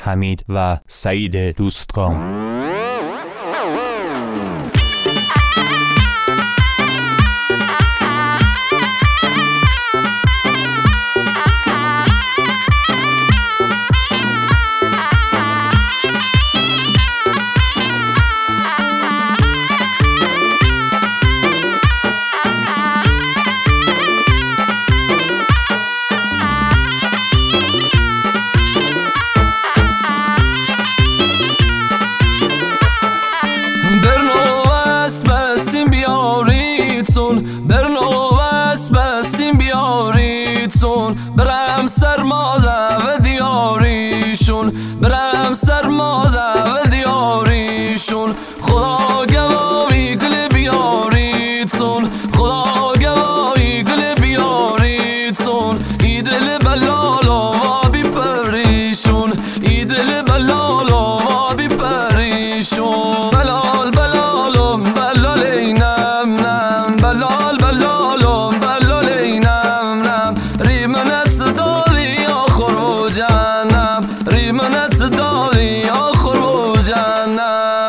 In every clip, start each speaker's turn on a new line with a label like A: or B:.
A: حمید و سعید دوستگام.
B: برم سرمازه و دیاریشون، برم سرمازه و دیاریشون. خدا گواهی گل بیاریتون، خدا گواهی گل بیاریتون. ای دل بلالا و بی پریشون، ای دل بلالا و بی پریشون. بلال بلالم بلالینم نم، بلال بلالم بلالینم نم. ریمنت دادی آخر و جنم، ریمنت دادی آخر و جنم.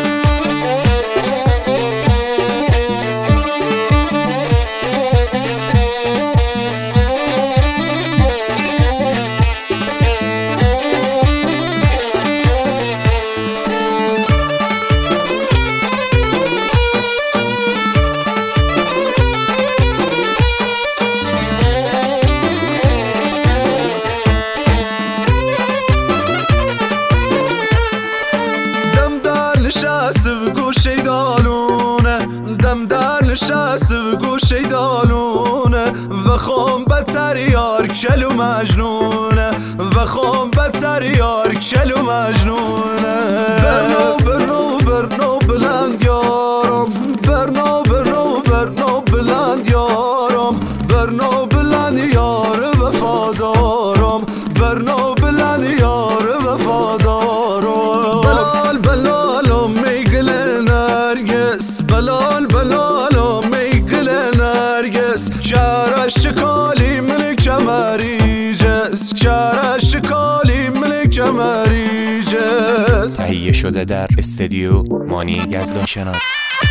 C: نشست و گوشه دالونه، دم در نشست و گوشه دالونه. و خون بتر یار کل و مجنونه، و خون بتر یار کل و مجنونه. برنو برنو برنو بلند یارم، برنو برنو برنو بلند یارم. برنو بلند یار وفادارم، برنو بلند یار وفادارم. بلال بلالم میگل نرگس، بلال بلالم میگل نرگس. کار شکالی من کمریجس، کار شکالی من کمریجس.
A: تهیه شده در استودیو مانی یزدانشناس.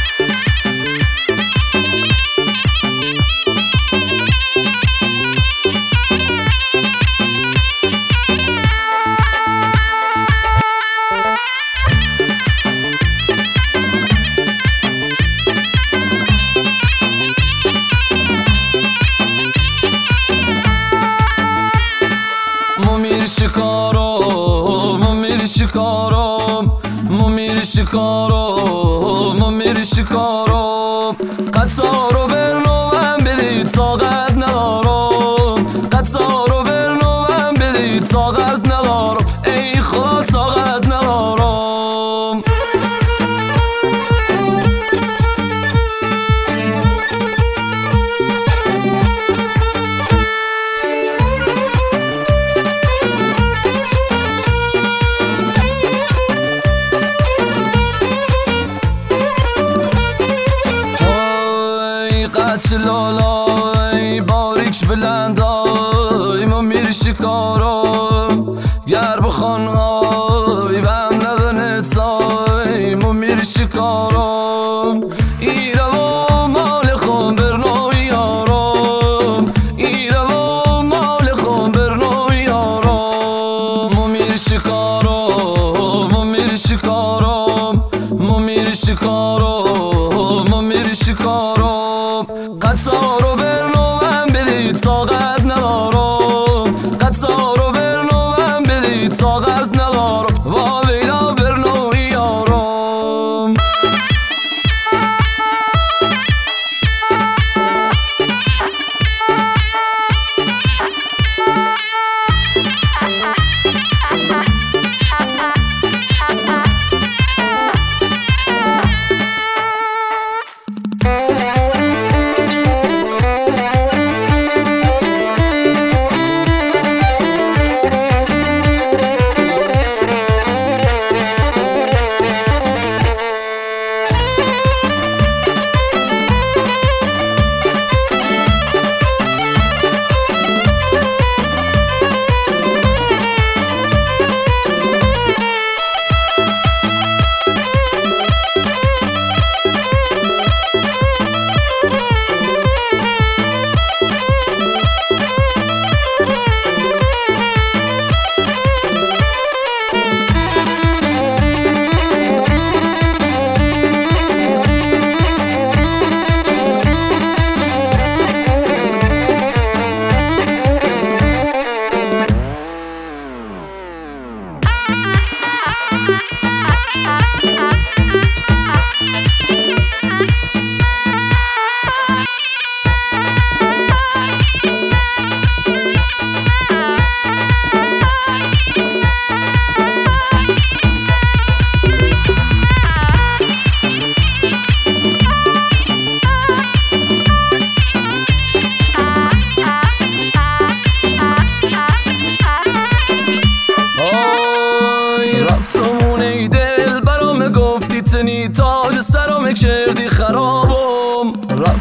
B: ممیر شکارم، ممیر شکارم، ممیر شکارم، ممیر شکارم. قطارو برنوم بدی طاقت ندارم، قطارو برنوم بدی طاقت ندارم. ای خدا طاقت ندارم. لالای باریک بلندای ممیر شکارم. گر بخوان آی و هم ندنت آی ممیر شکارم. ایره و مال خون برنوی یارم، ایره و مال خون برنوی یارم. ممیر شکارم، ممیر شکارم، ممیر شکارم، ممیر شکارم. قطارو برنوم بدی طاقت ندارم، قطارو برنوم بدی طاقت ندارم. و ویلا برنوی یارم.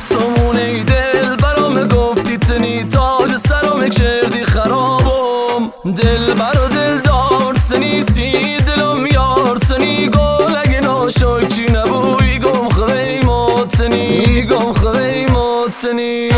B: گفتمونه دل برام گفتی تنی تاج سرم کردی خرابم دل بر و دل دار تنیسی دلم یار تنی گل اگه ناشاکی نبوی گم خدای تنی گم خدای تنی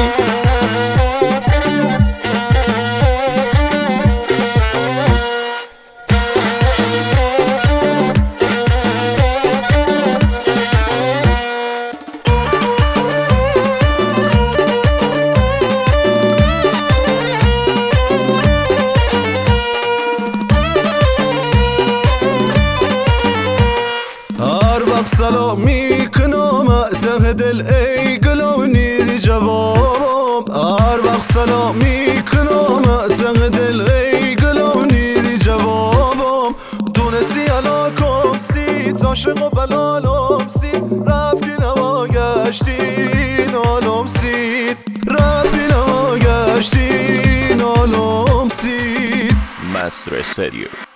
C: سلام میکنم ته دل ای گلو نیدی جوابم هر وقت سلام میکنم ته دل ای گلو نیدی جوابم دونستی علاکم سی عاشق و بلالم سی رفتی نواگشتی نالم سید رفتی نواگشتی نالم سید
A: مستر استودیو